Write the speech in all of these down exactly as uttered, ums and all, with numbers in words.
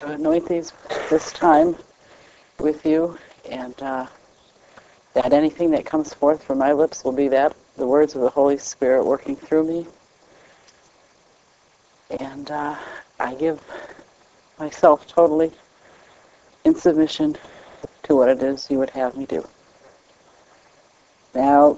anoint these this time with you, and uh, that anything that comes forth from my lips will be that, the words of the Holy Spirit working through me. And uh, I give myself totally in submission to what it is you would have me do. Now,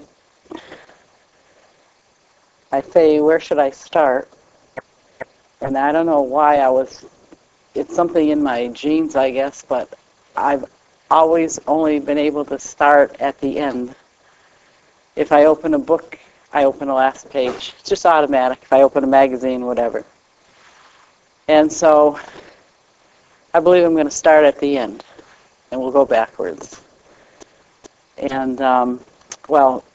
I say, where should I start? And I don't know why I was, it's something in my genes, I guess, but I've always only been able to start at the end. If I open a book, I open the last page. It's just automatic. If I open a magazine, whatever. And so I believe I'm going to start at the end, and we'll go backwards. And, um, well,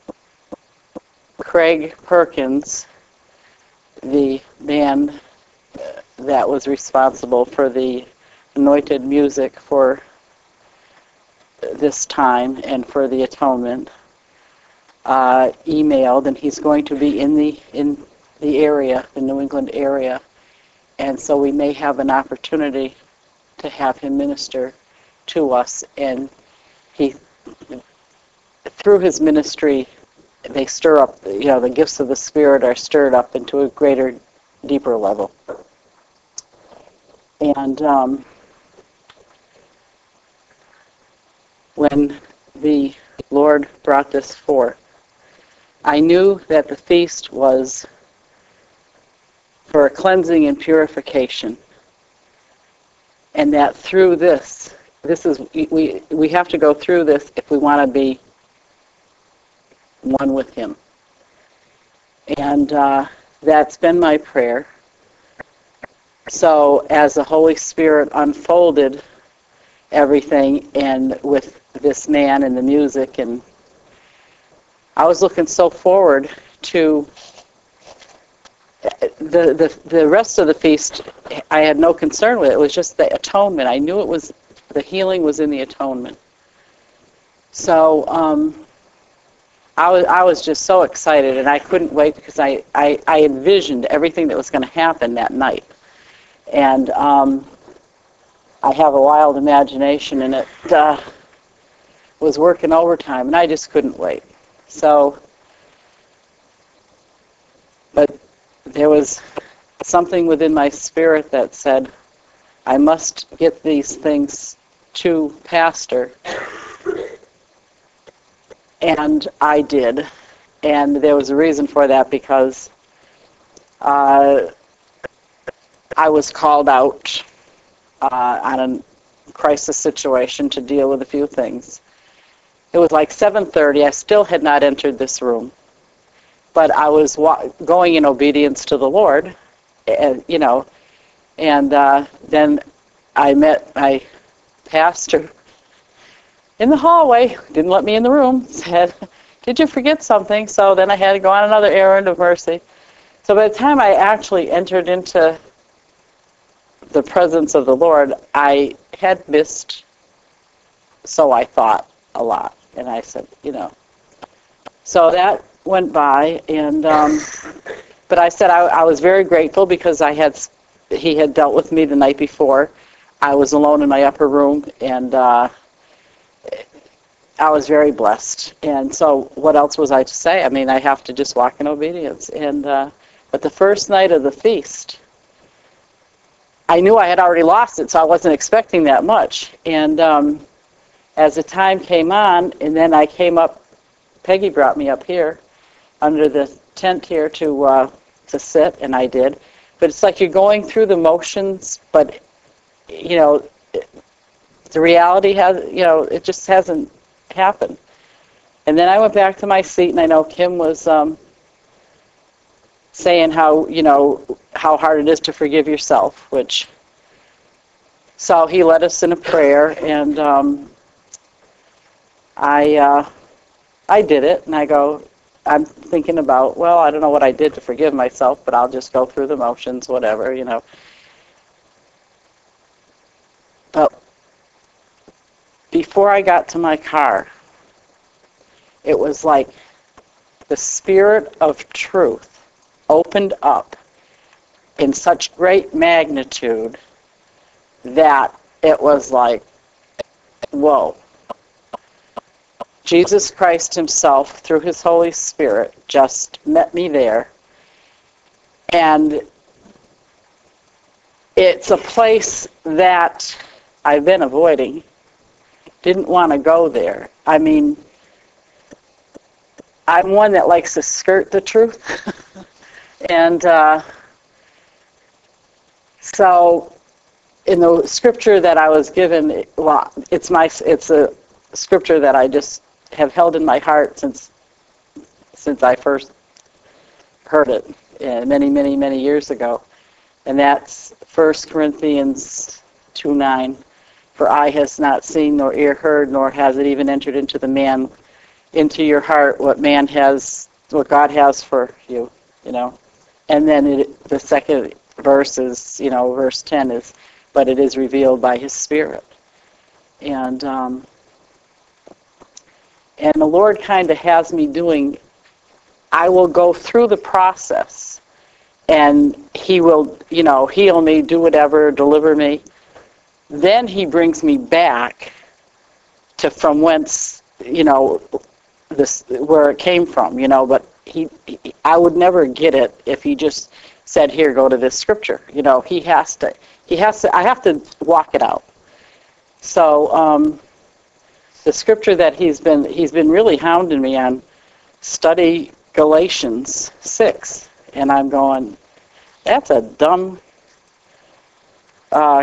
Craig Perkins, the man that was responsible for the anointed music for this time and for the atonement, uh, emailed, and he's going to be in the in the area, the New England area, and so we may have an opportunity to have him minister to us. And he, through his ministry, they stir up, you know, the gifts of the Spirit are stirred up into a greater, deeper level. And um, when the Lord brought this forth, I knew that the feast was for a cleansing and purification, and that through this, this is we we have to go through this if we want to be one with Him. And uh, that's been my prayer. So as the Holy Spirit unfolded everything, and with this man and the music, and I was looking so forward to the the the rest of the feast. I had no concern with it. It was just the atonement. I knew it was the healing was in the atonement. So um, I was I was just so excited, and I couldn't wait because I I, I envisioned everything that was going to happen that night, and um, I have a wild imagination, and it uh, was working overtime, and I just couldn't wait. So, but there was something within my spirit that said, I must get these things to Pastor. And I did. And there was a reason for that, because uh, I was called out uh, on a crisis situation to deal with a few things. It was like seven thirty. I still had not entered this room. But I was wa- going in obedience to the Lord, and, you know, and uh, then I met my pastor in the hallway, didn't let me in the room, said, did you forget something? So then I had to go on another errand of mercy. So by the time I actually entered into the presence of the Lord, I had missed, so I thought, a lot. And I said, you know. So that went by, and um, but I said I, I was very grateful, because I had he had dealt with me the night before. I was alone in my upper room, and uh, I was very blessed. And so what else was I to say? I mean, I have to just walk in obedience. And uh, but the first night of the feast, I knew I had already lost it, so I wasn't expecting that much. And um, as the time came on, and then I came up, Peggy brought me up here under the tent here to uh, to sit, and I did. But it's like you're going through the motions, but you know, the reality has, you know, it just hasn't happened. And then I went back to my seat, and I know Kim was um, saying how, you know, how hard it is to forgive yourself, which, so he led us in a prayer, and um, I uh, I did it, and I go, I'm thinking about, well, I don't know what I did to forgive myself, but I'll just go through the motions, whatever, you know. But before I got to my car, it was like the Spirit of truth opened up in such great magnitude that it was like, whoa. Jesus Christ himself, through his Holy Spirit, just met me there. And it's a place that I've been avoiding. Didn't want to go there. I mean, I'm one that likes to skirt the truth. and uh, so in the scripture that I was given, well, it's my, it's a scripture that I just have held in my heart since since I first heard it uh, many, many, many years ago. And that's First Corinthians two nine. For eye has not seen, nor ear heard, nor has it even entered into the man, into your heart, what man has, what God has for you, you know. And then it, the second verse is, you know, verse ten is, but it is revealed by his Spirit. And um, and the Lord kind of has me doing, I will go through the process, and he will, you know, heal me, do whatever, deliver me. Then he brings me back to from whence, you know, this where it came from, you know. But he, he, I would never get it if he just said, "Here, go to this scripture." You know, he has to, he has to. I have to walk it out. So um, the scripture that he's been he's been really hounding me on, study Galatians six, and I'm going, that's a dumb. Uh,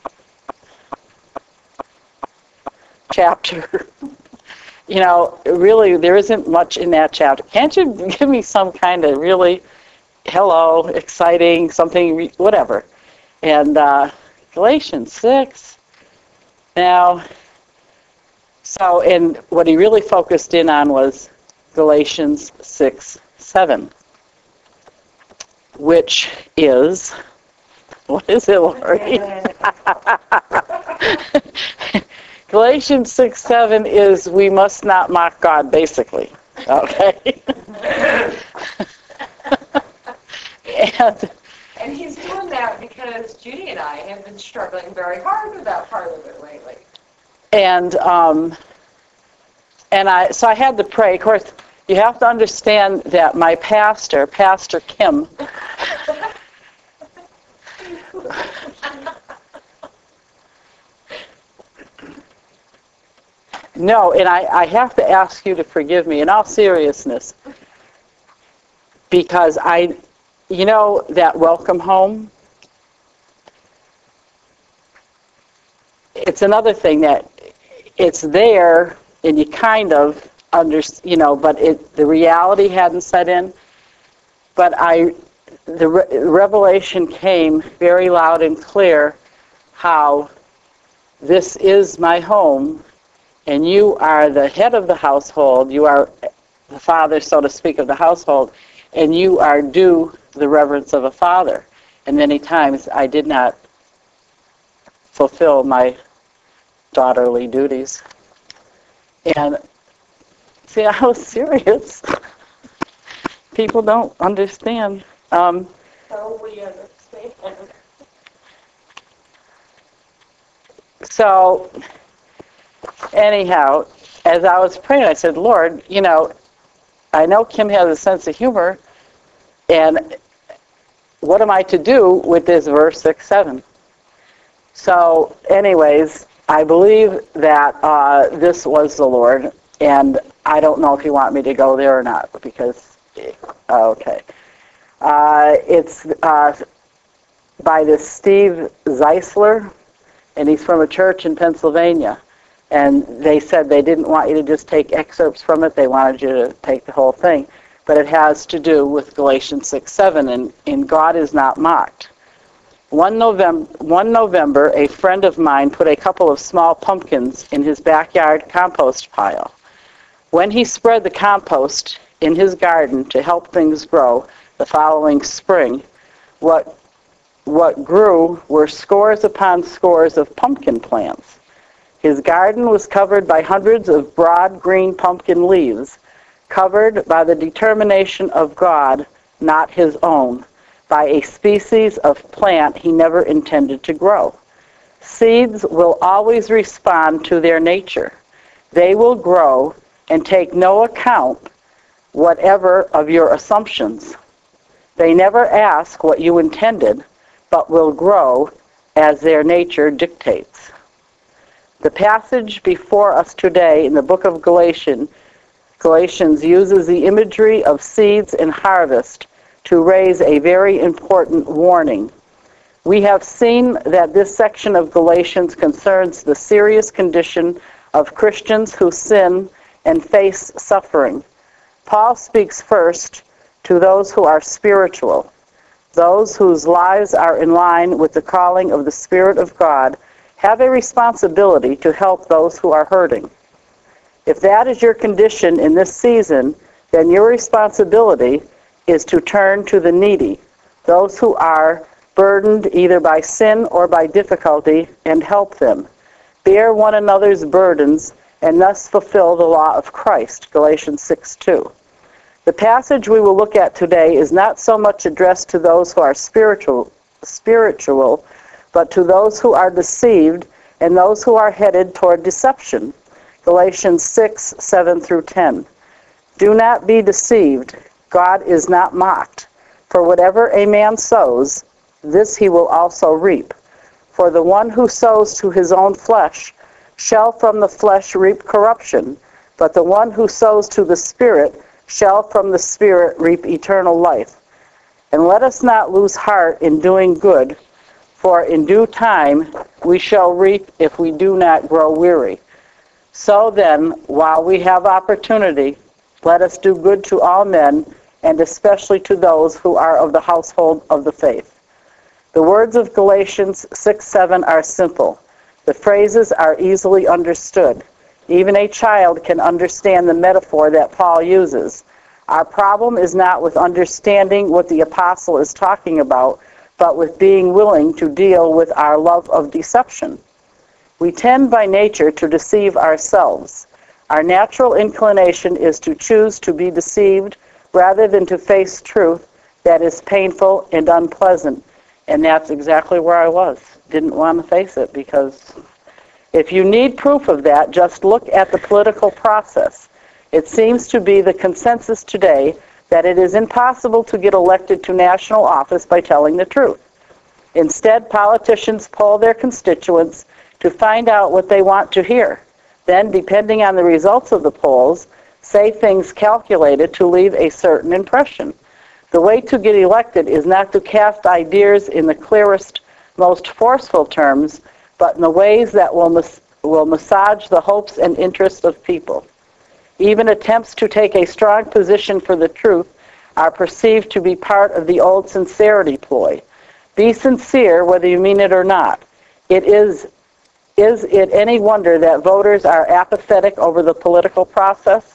chapter. You know, really, there isn't much in that chapter. Can't you give me some kind of really, hello, exciting, something, whatever. And uh, Galatians six. Now, so, and what he really focused in on was Galatians six seven, which is, what is it, Lori? Galatians six seven is, we must not mock God, basically. Okay? and, and he's doing that because Judy and I have been struggling very hard with that part of it lately. And, um, and I, so I had to pray. Of course, you have to understand that my pastor, Pastor Kim, no, and I, I have to ask you to forgive me in all seriousness, because I, you know, that welcome home, it's another thing that it's there and you kind of under, you know, but it, the reality hadn't set in. But I, the re- revelation came very loud and clear how this is my home. And you are the head of the household. You are the father, so to speak, of the household. And you are due the reverence of a father. And many times I did not fulfill my daughterly duties. And see, I was serious. People don't understand. Um, So we understand. so... Anyhow, as I was praying, I said, Lord, you know, I know Kim has a sense of humor, and what am I to do with this verse six seven? So, anyways, I believe that uh, this was the Lord, and I don't know if you want me to go there or not, because, okay. Uh, it's uh, by this Steve Zeisler, and he's from a church in Pennsylvania. And they said they didn't want you to just take excerpts from it. They wanted you to take the whole thing. But it has to do with Galatians six seven, and, and God is not mocked. One November, one November, a friend of mine put a couple of small pumpkins in his backyard compost pile. When he spread the compost in his garden to help things grow the following spring, what, what grew were scores upon scores of pumpkin plants. His garden was covered by hundreds of broad green pumpkin leaves, covered by the determination of God, not his own, by a species of plant he never intended to grow. Seeds will always respond to their nature. They will grow and take no account whatever of your assumptions. They never ask what you intended, but will grow as their nature dictates. The passage before us today in the book of Galatians, Galatians uses the imagery of seeds and harvest to raise a very important warning. We have seen that this section of Galatians concerns the serious condition of Christians who sin and face suffering. Paul speaks first to those who are spiritual, those whose lives are in line with the calling of the Spirit of God have a responsibility to help those who are hurting. If that is your condition in this season, then your responsibility is to turn to the needy, those who are burdened either by sin or by difficulty, and help them. Bear one another's burdens and thus fulfill the law of Christ, Galatians six two. The passage we will look at today is not so much addressed to those who are spiritual, spiritual, but to those who are deceived and those who are headed toward deception, Galatians six seven through ten. Do not be deceived. God is not mocked. For whatever a man sows, this he will also reap. For the one who sows to his own flesh shall from the flesh reap corruption, but the one who sows to the Spirit shall from the Spirit reap eternal life. And let us not lose heart in doing good, for in due time we shall reap if we do not grow weary. So then, while we have opportunity, let us do good to all men, and especially to those who are of the household of the faith. The words of Galatians six seven are simple. The phrases are easily understood. Even a child can understand the metaphor that Paul uses. Our problem is not with understanding what the apostle is talking about, but with being willing to deal with our love of deception. We tend by nature to deceive ourselves. Our natural inclination is to choose to be deceived rather than to face truth that is painful and unpleasant. And that's exactly where I was. Didn't want to face it, because if you need proof of that, just look at the political process. It seems to be the consensus today that it is impossible to get elected to national office by telling the truth. Instead, politicians poll their constituents to find out what they want to hear. Then, depending on the results of the polls, say things calculated to leave a certain impression. The way to get elected is not to cast ideas in the clearest, most forceful terms, but in the ways that will, mas- will massage the hopes and interests of people. Even attempts to take a strong position for the truth are perceived to be part of the old sincerity ploy. Be sincere whether you mean it or not. It is, is it any wonder that voters are apathetic over the political process?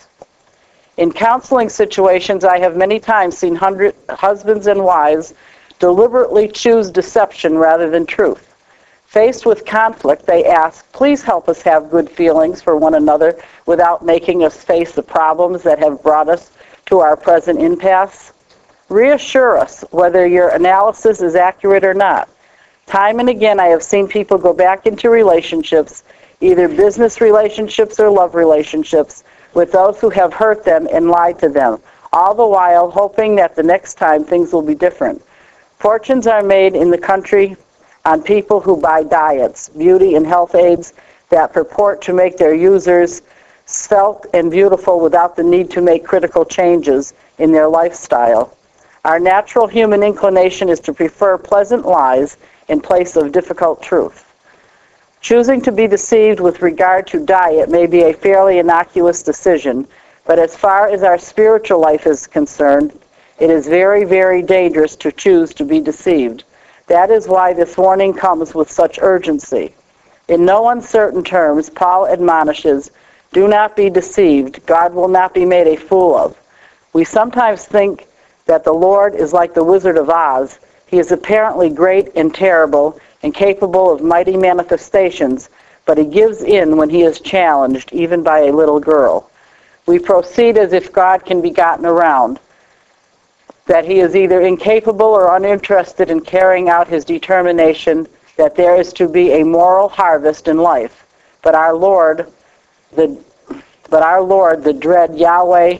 In counseling situations, I have many times seen hundred, husbands and wives deliberately choose deception rather than truth. Faced with conflict, they ask, please help us have good feelings for one another without making us face the problems that have brought us to our present impasse. Reassure us whether your analysis is accurate or not. Time and again, I have seen people go back into relationships, either business relationships or love relationships, with those who have hurt them and lied to them, all the while hoping that the next time things will be different. Fortunes are made in the country on people who buy diets, beauty and health aids that purport to make their users svelte and beautiful without the need to make critical changes in their lifestyle. Our natural human inclination is to prefer pleasant lies in place of difficult truth. Choosing to be deceived with regard to diet may be a fairly innocuous decision, but as far as our spiritual life is concerned, it is very, very dangerous to choose to be deceived. That is why this warning comes with such urgency. In no uncertain terms, Paul admonishes, do not be deceived. God will not be made a fool of. We sometimes think that the Lord is like the Wizard of Oz. He is apparently great and terrible and capable of mighty manifestations, but he gives in when he is challenged, even by a little girl. We proceed as if God can be gotten around, that he is either incapable or uninterested in carrying out his determination that there is to be a moral harvest in life. But our Lord, the but our Lord, the dread Yahweh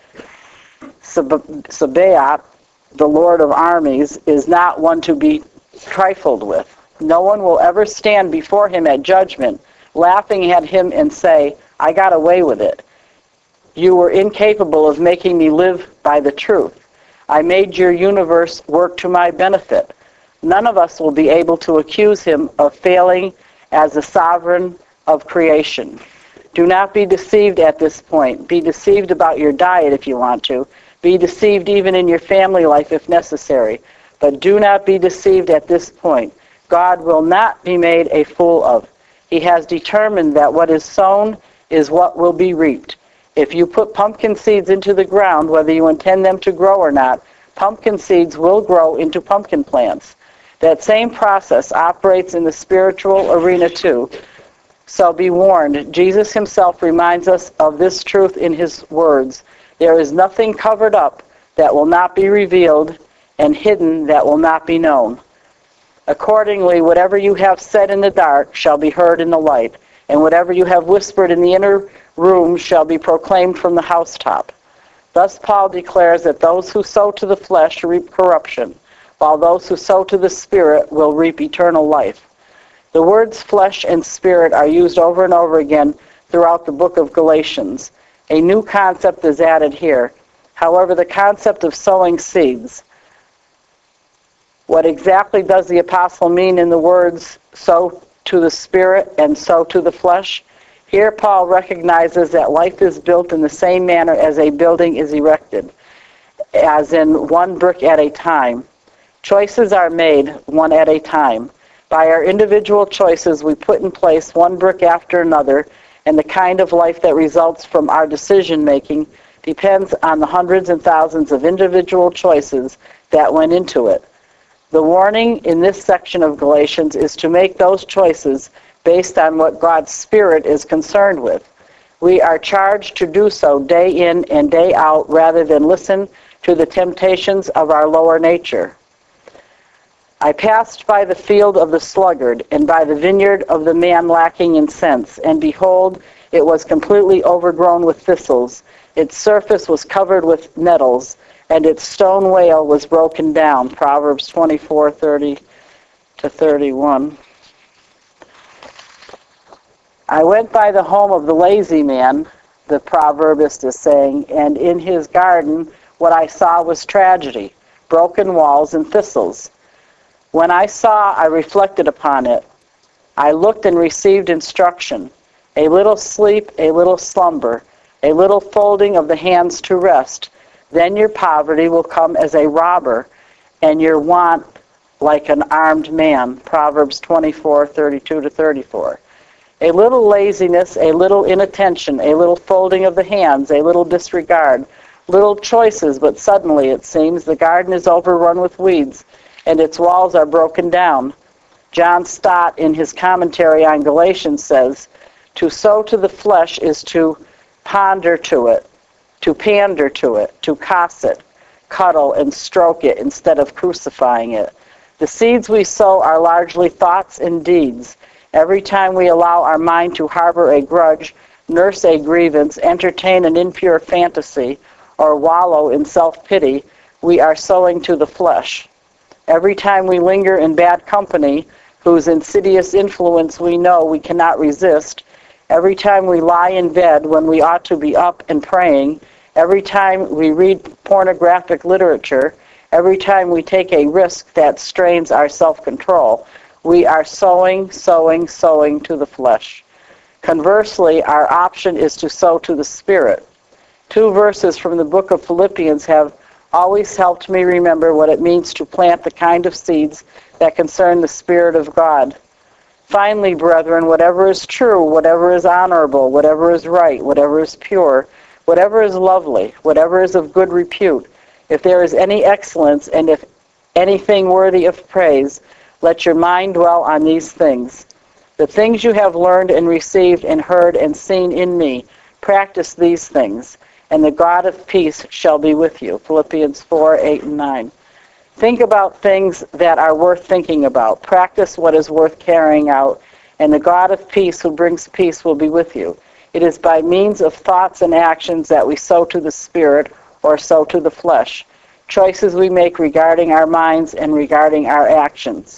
Sabaoth, the Lord of armies, is not one to be trifled with. No one will ever stand before him at judgment, laughing at him and say, I got away with it. You were incapable of making me live by the truth. I made your universe work to my benefit. None of us will be able to accuse him of failing as the sovereign of creation. Do not be deceived at this point. Be deceived about your diet if you want to. Be deceived even in your family life if necessary. But do not be deceived at this point. God will not be made a fool of. He has determined that what is sown is what will be reaped. If you put pumpkin seeds into the ground, whether you intend them to grow or not, pumpkin seeds will grow into pumpkin plants. That same process operates in the spiritual arena too. So be warned. Jesus himself reminds us of this truth in his words. There is nothing covered up that will not be revealed, and hidden that will not be known. Accordingly, whatever you have said in the dark shall be heard in the light, and whatever you have whispered in the inner room shall be proclaimed from the housetop. Thus Paul declares that those who sow to the flesh reap corruption, while those who sow to the Spirit will reap eternal life. The words flesh and spirit are used over and over again throughout the book of Galatians. A new concept is added here. However, the concept of sowing seeds. What exactly does the apostle mean in the words sow to the spirit and sow to the flesh? Here Paul recognizes that life is built in the same manner as a building is erected, as in one brick at a time. Choices are made one at a time. By our individual choices, we put in place one brick after another, and the kind of life that results from our decision-making depends on the hundreds and thousands of individual choices that went into it. The warning in this section of Galatians is to make those choices based on what God's Spirit is concerned with. We are charged to do so day in and day out rather than listen to the temptations of our lower nature. I passed by the field of the sluggard and by the vineyard of the man lacking in sense, and behold, it was completely overgrown with thistles. Its surface was covered with nettles, and its stone wall was broken down. Proverbs twenty-four, thirty to thirty-one. I went by the home of the lazy man, the proverbist is saying, and in his garden what I saw was tragedy, broken walls and thistles. When I saw, I reflected upon it. I looked and received instruction. A little sleep, a little slumber, a little folding of the hands to rest. Then your poverty will come as a robber, and your want like an armed man. Proverbs twenty-four, thirty-two to thirty-four. A little laziness, a little inattention, a little folding of the hands, a little disregard, little choices, but suddenly, it seems, the garden is overrun with weeds, and its walls are broken down. John Stott, in his commentary on Galatians, says, to sow to the flesh is to ponder to it, to pander to it, to coss it, cuddle and stroke it instead of crucifying it. The seeds we sow are largely thoughts and deeds. Every time we allow our mind to harbor a grudge, nurse a grievance, entertain an impure fantasy, or wallow in self-pity, we are sowing to the flesh. Every time we linger in bad company, whose insidious influence we know we cannot resist, every time we lie in bed when we ought to be up and praying, every time we read pornographic literature, every time we take a risk that strains our self-control, we are sowing, sowing, sowing to the flesh. Conversely, our option is to sow to the Spirit. Two verses from the book of Philippians have always helped me remember what it means to plant the kind of seeds that concern the Spirit of God. Finally, brethren, whatever is true, whatever is honorable, whatever is right, whatever is pure, whatever is lovely, whatever is of good repute, if there is any excellence and if anything worthy of praise, let your mind dwell on these things. The things you have learned and received and heard and seen in me, practice these things, and the God of peace shall be with you. Philippians four, eight, and nine. Think about things that are worth thinking about. Practice what is worth carrying out, and the God of peace who brings peace will be with you. It is by means of thoughts and actions that we sow to the Spirit or sow to the flesh. Choices we make regarding our minds and regarding our actions.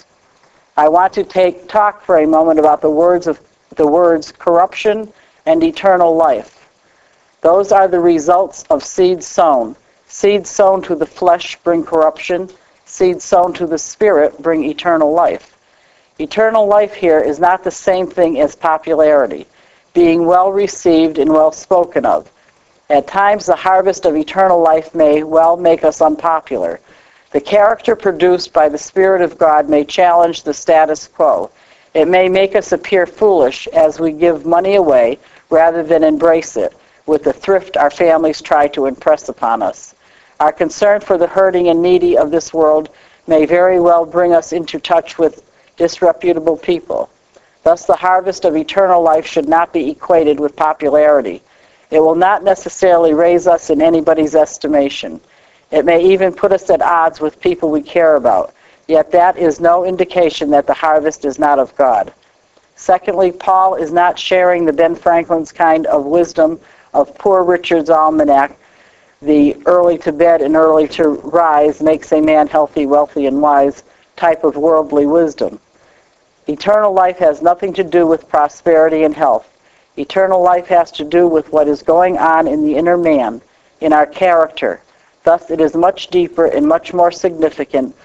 I want to take talk for a moment about the words of the words corruption and eternal life. Those are the results of seeds sown. Seeds sown to the flesh bring corruption. Seeds sown to the Spirit bring eternal life. Eternal life here is not the same thing as popularity, being well received and well spoken of. At times, the harvest of eternal life may well make us unpopular. The character produced by the Spirit of God may challenge the status quo. It may make us appear foolish as we give money away rather than embrace it with the thrift our families try to impress upon us. Our concern for the hurting and needy of this world may very well bring us into touch with disreputable people. Thus, the harvest of eternal life should not be equated with popularity. It will not necessarily raise us in anybody's estimation. It may even put us at odds with people we care about. Yet that is no indication that the harvest is not of God. Secondly, Paul is not sharing the Ben Franklin's kind of wisdom of Poor Richard's Almanac. The early to bed and early to rise makes a man healthy, wealthy, and wise type of worldly wisdom. Eternal life has nothing to do with prosperity and health. Eternal life has to do with what is going on in the inner man, in our character. Thus, it is much deeper and much more significant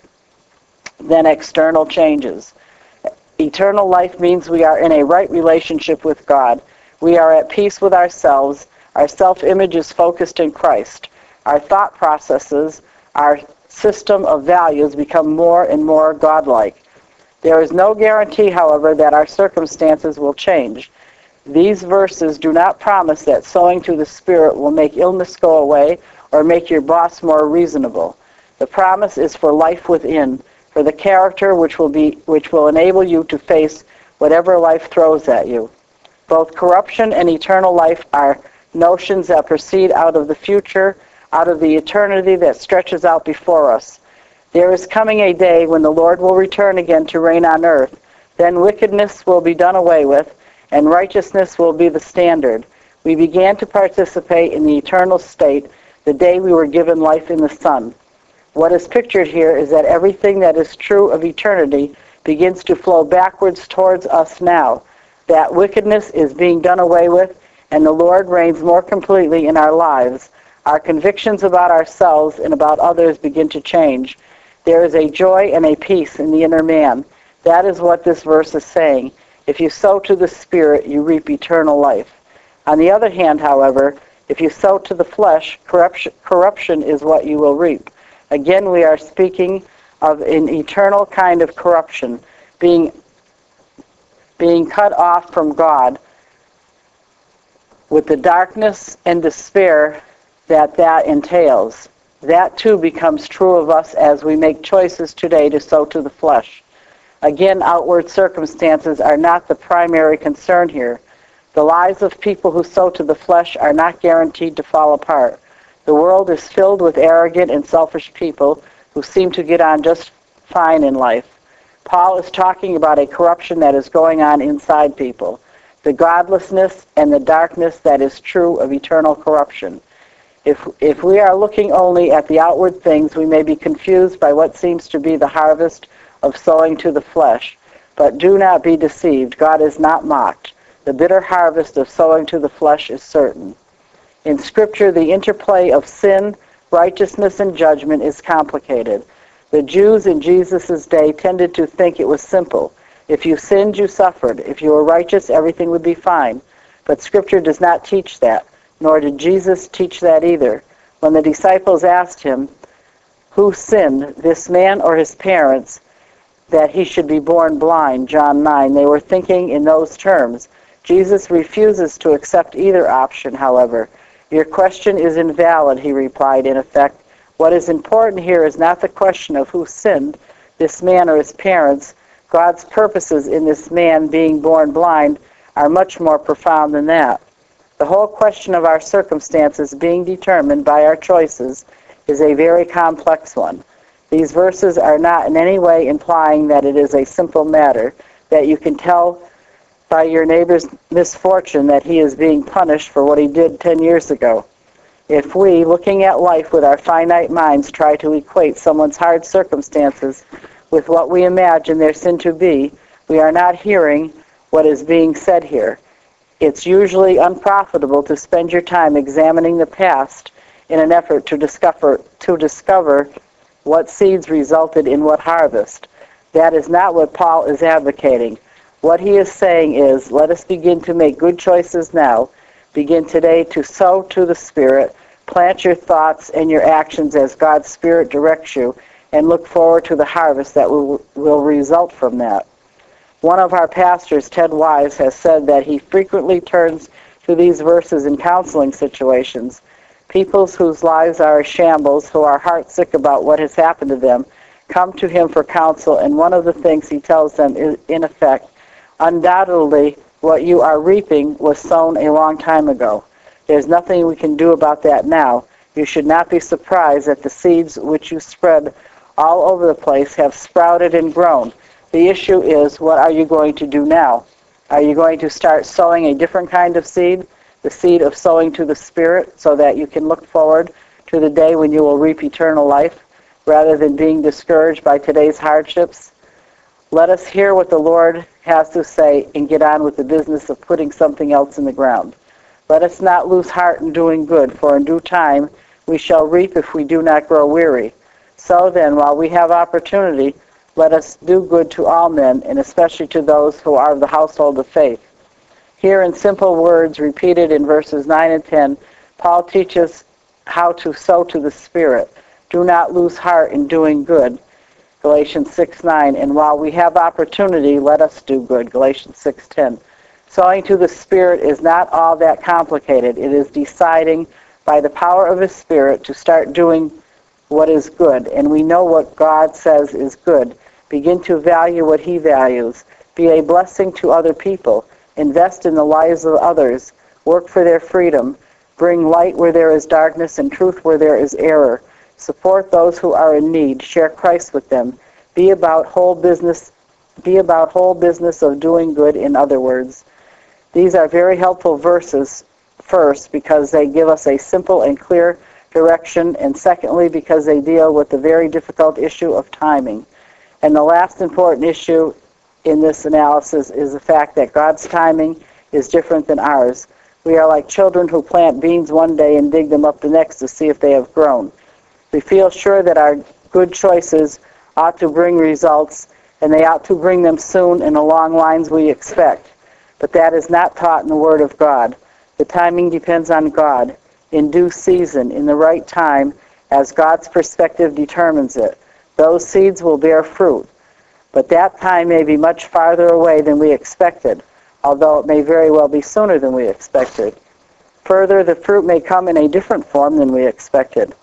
than external changes. Eternal life means we are in a right relationship with God. We are at peace with ourselves. Our self-image is focused in Christ. Our thought processes, our system of values become more and more godlike. There is no guarantee, however, that our circumstances will change. These verses do not promise that sowing to the Spirit will make illness go away or make your boss more reasonable. The promise is for life within, for the character which will be which will enable you to face whatever life throws at you. Both corruption and eternal life are notions that proceed out of the future, out of the eternity that stretches out before us. There is coming a day when the Lord will return again to reign on earth. Then wickedness will be done away with, and righteousness will be the standard. We began to participate in the eternal state the day we were given life in the Son. What is pictured here is that everything that is true of eternity begins to flow backwards towards us now. That wickedness is being done away with, and the Lord reigns more completely in our lives. Our convictions about ourselves and about others begin to change. There is a joy and a peace in the inner man. That is what this verse is saying. If you sow to the Spirit, you reap eternal life. On the other hand, however, if you sow to the flesh, corruption, corruption is what you will reap. Again, we are speaking of an eternal kind of corruption, being, being cut off from God, with the darkness and despair that that entails. That too becomes true of us as we make choices today to sow to the flesh. Again, outward circumstances are not the primary concern here. The lives of people who sow to the flesh are not guaranteed to fall apart. The world is filled with arrogant and selfish people who seem to get on just fine in life. Paul is talking about a corruption that is going on inside people, the godlessness and the darkness that is true of eternal corruption. If, if we are looking only at the outward things, we may be confused by what seems to be the harvest of sowing to the flesh. But do not be deceived. God is not mocked. The bitter harvest of sowing to the flesh is certain. In Scripture, the interplay of sin, righteousness, and judgment is complicated. The Jews in Jesus' day tended to think it was simple. If you sinned, you suffered. If you were righteous, everything would be fine. But Scripture does not teach that, nor did Jesus teach that either. When the disciples asked him, who sinned, this man or his parents, that he should be born blind, John nine, they were thinking in those terms. Jesus refuses to accept either option, however. Your question is invalid, he replied, in effect. What is important here is not the question of who sinned, this man or his parents. God's purposes in this man being born blind are much more profound than that. The whole question of our circumstances being determined by our choices is a very complex one. These verses are not in any way implying that it is a simple matter, that you can tell by your neighbor's misfortune that he is being punished for what he did ten years ago. If we, looking at life with our finite minds, try to equate someone's hard circumstances with what we imagine their sin to be, we are not hearing what is being said here. It's usually unprofitable to spend your time examining the past in an effort to discover, to discover what seeds resulted in what harvest. That is not what Paul is advocating. What he is saying is, let us begin to make good choices now. Begin today to sow to the Spirit. Plant your thoughts and your actions as God's Spirit directs you, and look forward to the harvest that will, will result from that. One of our pastors, Ted Wise, has said that he frequently turns to these verses in counseling situations. People whose lives are a shambles, who are heartsick about what has happened to them, come to him for counsel, and one of the things he tells them is, in effect, undoubtedly what you are reaping was sown a long time ago. There's nothing we can do about that now. You should not be surprised that the seeds which you spread all over the place have sprouted and grown. The issue is, what are you going to do now? Are you going to start sowing a different kind of seed, the seed of sowing to the Spirit, so that you can look forward to the day when you will reap eternal life, rather than being discouraged by today's hardships? Let us hear what the Lord has to say and get on with the business of putting something else in the ground. Let us not lose heart in doing good, for in due time we shall reap if we do not grow weary. So then, while we have opportunity, let us do good to all men, and especially to those who are of the household of faith. Here in simple words repeated in verses nine and ten, Paul teaches how to sow to the Spirit. Do not lose heart in doing good, Galatians six nine, and while we have opportunity, let us do good, Galatians six ten. Sowing to the Spirit is not all that complicated. It is deciding by the power of His Spirit to start doing what is good, and we know what God says is good. Begin to value what He values. Be a blessing to other people. Invest in the lives of others. Work for their freedom. Bring light where there is darkness and truth where there is error. Support those who are in need. Share Christ with them. Be about whole business. Be about whole business of doing good, in other words. These are very helpful verses, first, because they give us a simple and clear direction, and secondly, because they deal with the very difficult issue of timing. And the last important issue in this analysis is the fact that God's timing is different than ours. We are like children who plant beans one day and dig them up the next to see if they have grown. We feel sure that our good choices ought to bring results, and they ought to bring them soon and along lines we expect. But that is not taught in the Word of God. The timing depends on God, in due season, in the right time, as God's perspective determines it. Those seeds will bear fruit, but that time may be much farther away than we expected, although it may very well be sooner than we expected. Further, the fruit may come in a different form than we expected.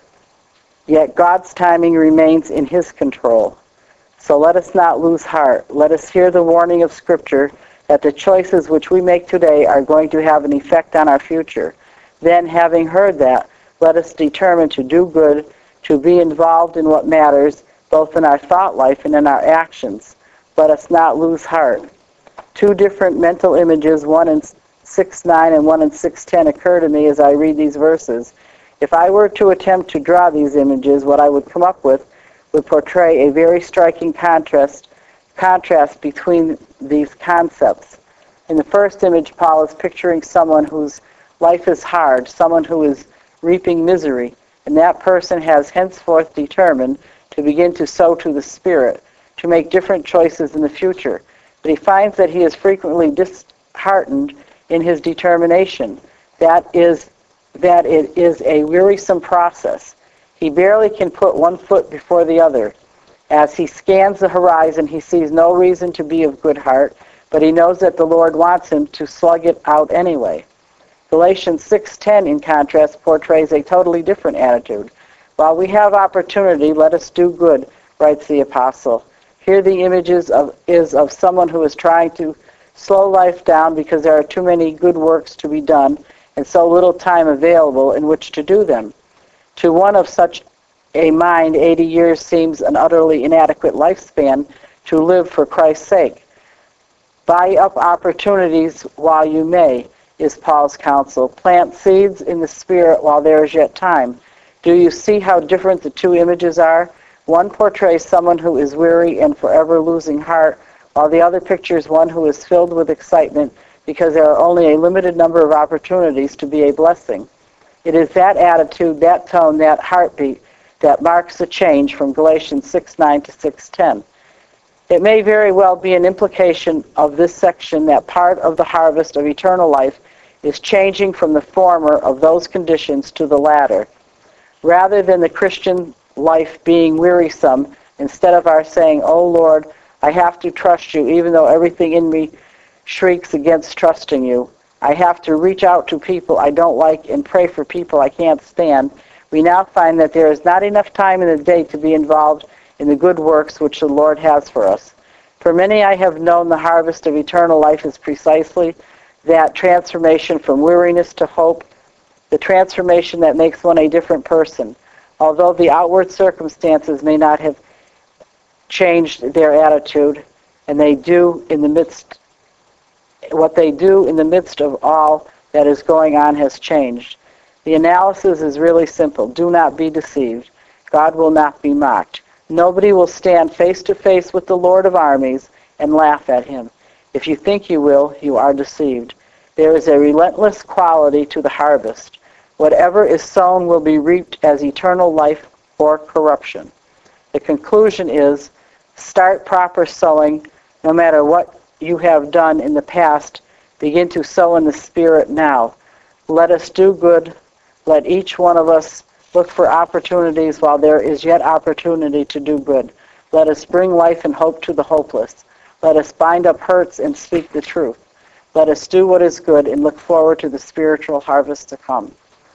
Yet God's timing remains in His control. So let us not lose heart. Let us hear the warning of Scripture that the choices which we make today are going to have an effect on our future. Then, having heard that, let us determine to do good, to be involved in what matters, both in our thought life and in our actions. Let us not lose heart. Two different mental images, one in six nine and one in six ten, occur to me as I read these verses. If I were to attempt to draw these images, what I would come up with would portray a very striking contrast, contrast between these concepts. In the first image, Paul is picturing someone whose life is hard, someone who is reaping misery, and that person has henceforth determined to begin to sow to the Spirit, to make different choices in the future. But he finds that he is frequently disheartened in his determination. That is, that it is a wearisome process. He barely can put one foot before the other. As he scans the horizon, he sees no reason to be of good heart, but he knows that the Lord wants him to slug it out anyway. Galatians six ten, in contrast, portrays a totally different attitude. While we have opportunity, let us do good, writes the apostle. Here the image is of, is of someone who is trying to slow life down because there are too many good works to be done and so little time available in which to do them. To one of such a mind, eighty years seems an utterly inadequate lifespan to live for Christ's sake. Buy up opportunities while you may, is Paul's counsel. Plant seeds in the Spirit while there is yet time. Do you see how different the two images are? One portrays someone who is weary and forever losing heart, while the other pictures one who is filled with excitement because there are only a limited number of opportunities to be a blessing. It is that attitude, that tone, that heartbeat that marks the change from Galatians six nine to six ten. It may very well be an implication of this section that part of the harvest of eternal life is changing from the former of those conditions to the latter. Rather than the Christian life being wearisome, instead of our saying, "Oh Lord, I have to trust you even though everything in me shrieks against trusting you. I have to reach out to people I don't like and pray for people I can't stand," we now find that there is not enough time in the day to be involved in the good works which the Lord has for us. For many I have known the harvest of eternal life is precisely that transformation from weariness to hope, the transformation that makes one a different person. Although the outward circumstances may not have changed their attitude, and they do in the midst, what they do in the midst of all that is going on has changed. The analysis is really simple. Do not be deceived. God will not be mocked. Nobody will stand face to face with the Lord of armies and laugh at him. If you think you will, you are deceived. There is a relentless quality to the harvest. Whatever is sown will be reaped as eternal life or corruption. The conclusion is, start proper sowing. No matter what you have done in the past, begin to sow in the Spirit now. Let us do good. Let each one of us look for opportunities while there is yet opportunity to do good. Let us bring life and hope to the hopeless. Let us bind up hurts and speak the truth. Let us do what is good and look forward to the spiritual harvest to come.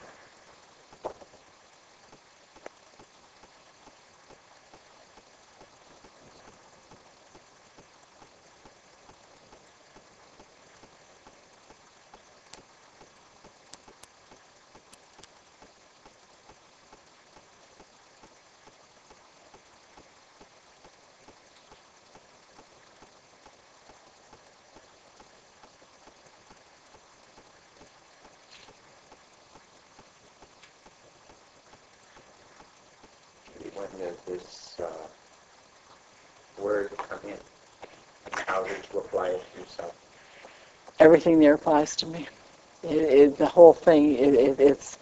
When did this uh, word come in? And how did you apply it to yourself? Everything there applies to me. It, it, the whole thing, it, it, it's,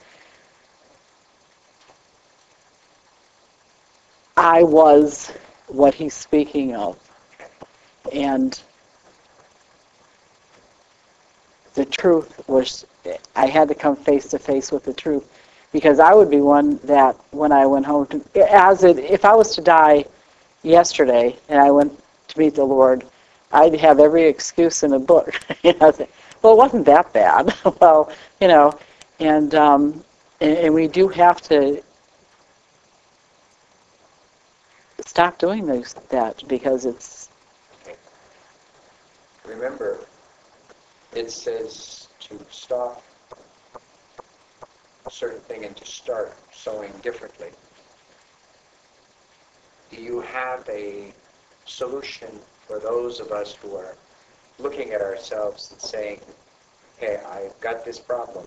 I was what he's speaking of. And the truth was, I had to come face to face with the truth. Because I would be one that when I went home, to, as it, if I was to die yesterday and I went to meet the Lord, I'd have every excuse in the book. you know, say, well, it wasn't that bad. well, you know, and, um, and and we do have to stop doing those, that because it's. Remember, it says to stop a certain thing and to start sowing differently. Do you have a solution for those of us who are looking at ourselves and saying, hey, I've got this problem,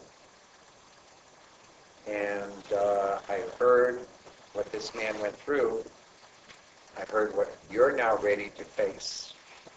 and uh, I've heard what this man went through, I've heard what you're now ready to face,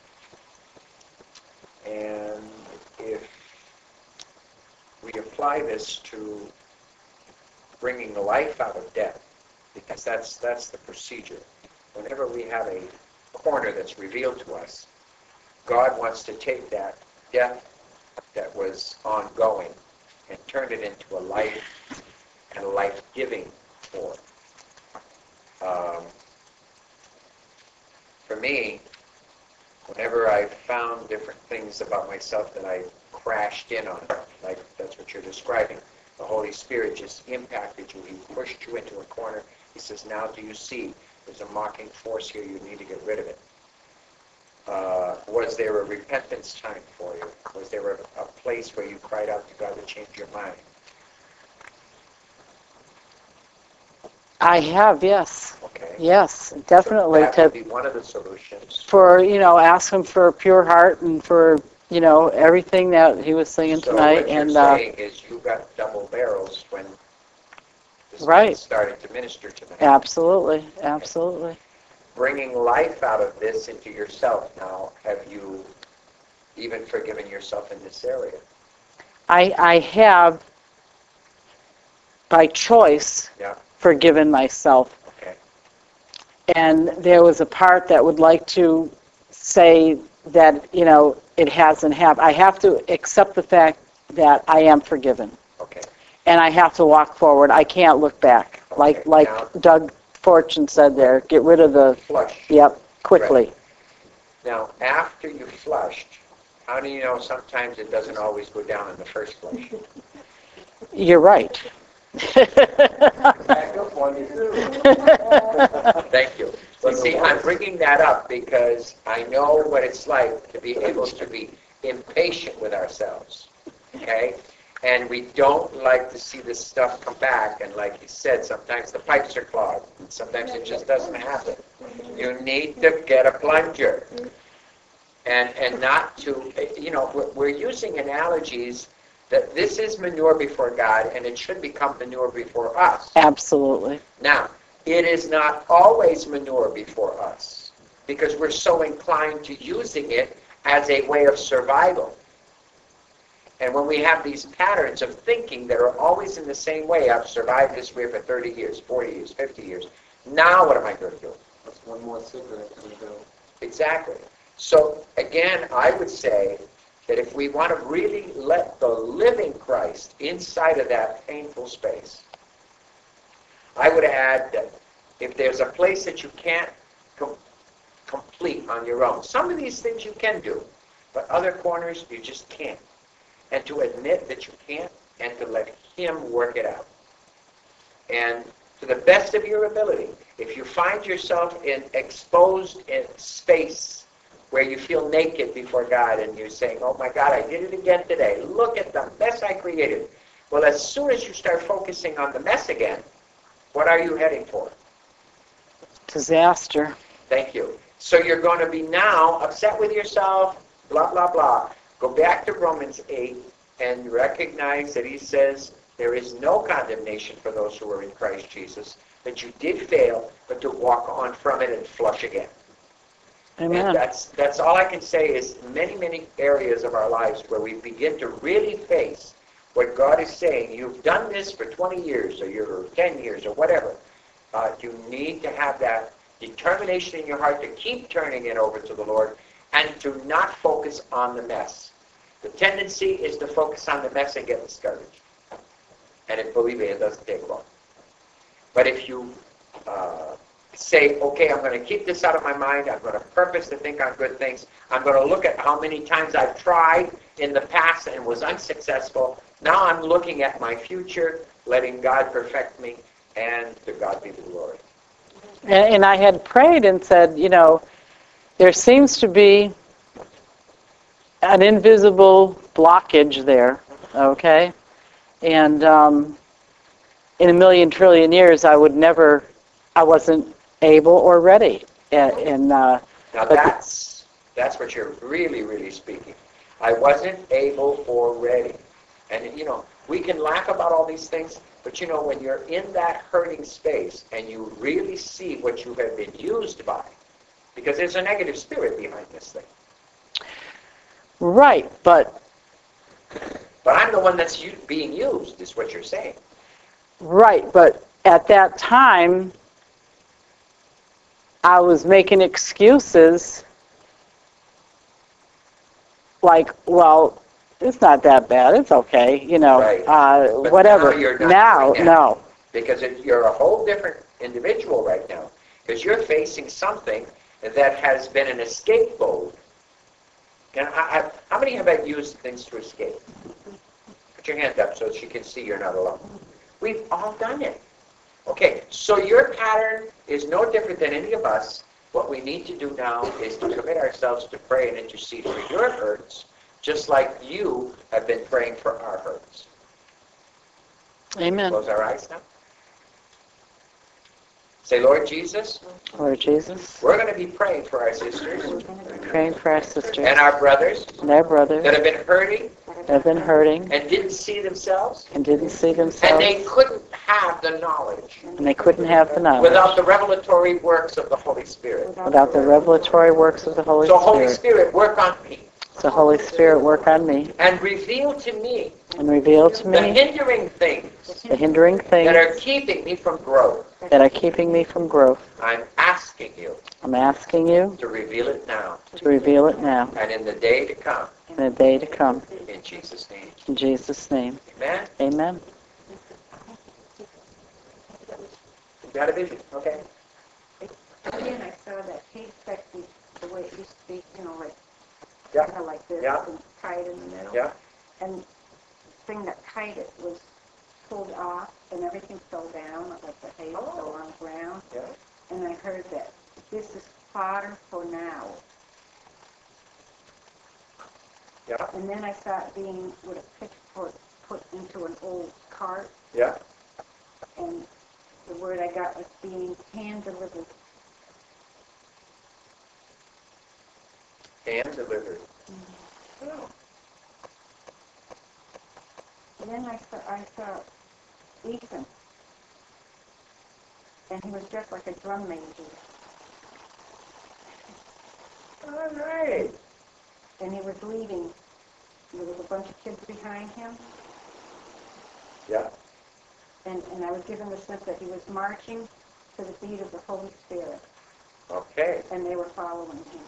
and if we apply this to bringing life out of death, because that's that's the procedure. Whenever we have a corner that's revealed to us, God wants to take that death that was ongoing and turn it into a life and a life-giving form. Um, for me, whenever I've found different things about myself that I crashed in on, like that's what you're describing, the Holy Spirit just impacted you. He pushed you into a corner. He says, now do you see? There's a mocking force here. You need to get rid of it. Uh, was there a repentance time for you? Was there a, a place where you cried out to God to change your mind? I have, yes. Okay. Yes, definitely. So that would To, be one of the solutions. for, you know, ask him for a pure heart and for, you know, everything that he was singing So tonight. what you're And uh, saying is you got double barrels when this man Right. started to minister tonight. Absolutely, absolutely. Bringing life out of this into yourself now, have you even forgiven yourself in this area? I, I have, by choice, Yeah. forgiven myself. Okay. And there was a part that would like to say that, you know, it hasn't happened. I have to accept the fact that I am forgiven. Okay. And I have to walk forward. I can't look back. Okay. Like like Now, Doug Fortune said there, get rid of the, flush. yep, quickly. Right. Now, after you flushed, how do you know sometimes it doesn't always go down in the first flush? You're right. Back up one, you do. Thank you. Well, see, I'm bringing that up because I know what it's like to be able to be impatient with ourselves, okay? And we don't like to see this stuff come back, and like you said, sometimes the pipes are clogged, and sometimes it just doesn't happen. You need to get a plunger, and and not to, you know, we're, we're using analogies that this is manure before God, and it should become manure before us. Absolutely. Now, it is not always manure before us, because we're so inclined to using it as a way of survival. And when we have these patterns of thinking that are always in the same way, I've survived this way for thirty years, forty years, fifty years, now what am I going to do? That's one more cigarette to go. Exactly. So, again, I would say that if we want to really let the living Christ inside of that painful space, I would add that if there's a place that you can't com- complete on your own, some of these things you can do, but other corners you just can't. And to admit that you can't, and to let Him work it out. And to the best of your ability, if you find yourself in exposed in space where you feel naked before God and you're saying, oh my God, I did it again today. Look at the mess I created. Well, as soon as you start focusing on the mess again, what are you heading for? Disaster. Thank you. So you're going to be now upset with yourself, blah, blah, blah. Go back to Romans eight and recognize that he says there is no condemnation for those who are in Christ Jesus, that you did fail, but to walk on from it and flush again. Amen. And that's, that's all I can say is many, many areas of our lives where we begin to really face what God is saying. You've done this for twenty years or you're ten years or whatever. Uh, you need to have that determination in your heart to keep turning it over to the Lord and to not focus on the mess. The tendency is to focus on the mess and get discouraged. And if, believe me, it doesn't take long. But if you uh, say, okay, I'm going to keep this out of my mind, I'm going to purpose to think on good things, I'm going to look at how many times I've tried in the past and was unsuccessful, now I'm looking at my future, letting God perfect me, and to God be the glory. And, and I had prayed and said, you know, there seems to be an invisible blockage there, okay? And um, in a million trillion years, I would never, I wasn't able or ready. And, and uh, Now but that's, that's what you're really, really speaking. I wasn't able or ready. And, you know, we can laugh about all these things, but, you know, when you're in that hurting space and you really see what you have been used by, because there's a negative spirit behind this thing. right, but But I'm the one that's u- being used, is what you're saying. right, but at that time, I was making excuses like, well, it's not that bad. It's okay, you know, Right. uh, But whatever. now you're not now, doing that. no. Because it, you're a whole different individual right now. Because you're facing something that has been an escape mode. And I, I, how many have I used things to escape? Put your hand up so she can see you're not alone. We've all done it. Okay, so your pattern is no different than any of us. What we need to do now is to commit ourselves to pray and intercede for your hurts, just like you have been praying for our hurts. Amen. Close our eyes now. Say, Lord Jesus, Lord Jesus, we're going to be praying for our sisters praying for our sisters and our brothers and our brothers that have been hurting that have been hurting and didn't see themselves, and didn't see and themselves, they couldn't have the knowledge and they couldn't have the knowledge without the revelatory works of the Holy Spirit. without the revelatory works of the Holy So, Holy Spirit. Spirit, work on me So Holy Spirit, work on me and reveal to me and reveal to the me hindering things the hindering that are things keeping me from growth. that are keeping me from growth. I'm asking you I'm asking you to reveal it now to reveal it now and in the day to come. in the day to come. In Jesus' name. In Jesus' name, Amen? amen. You got a vision? Okay. Again, I saw that case back the, the way it used to be, you know, like, Yeah. kind of like this, Yeah. and tied in the middle. Yeah. And the thing that tied it was pulled off, and everything fell down, like the hay Oh. fell on the ground. Yeah. And I heard that this is fodder for now. Yeah. And then I saw it being with a pitchfork put into an old cart, Yeah. and the word I got was being hand delivered. Hand delivered. And then I saw, I saw Ethan, and he was just like a drum major. All right. And he was leading. There was a bunch of kids behind him, Yeah. and, and I was given the sense that he was marching to the beat of the Holy Spirit, Okay. and they were following him.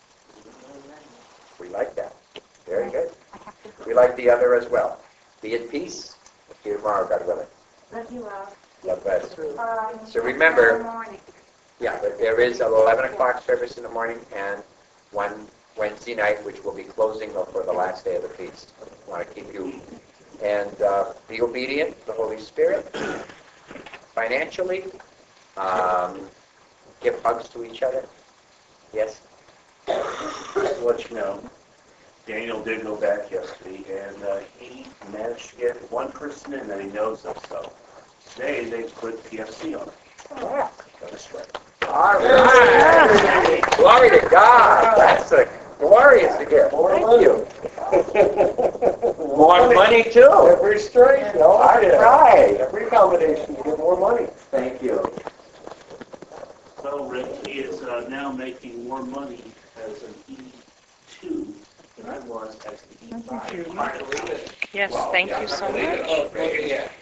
We like that. Very good. We like the other as well. Be at peace. See you tomorrow, God willing. Love you all. God bless. Um, So remember- tomorrow morning. Yeah, but there is an eleven o'clock service in the morning and one Wednesday night, which will be closing for the last day of the feast. I want to keep you. And uh, be obedient to the Holy Spirit. Financially, um, give hugs to each other. Yes? Just to let you know, Daniel did go back yesterday, and uh, he managed to get one person in that he knows of. So today they put P F C on it. Yeah. That's right. All right. Glory to God. That's a glorious to hear. Thank you. More money too. Every straight, no? All right. Every combination to get more money. Thank you. So Rick, he is uh, now making more money as an E two than I was as an E five. Yes, thank you so much. Yeah.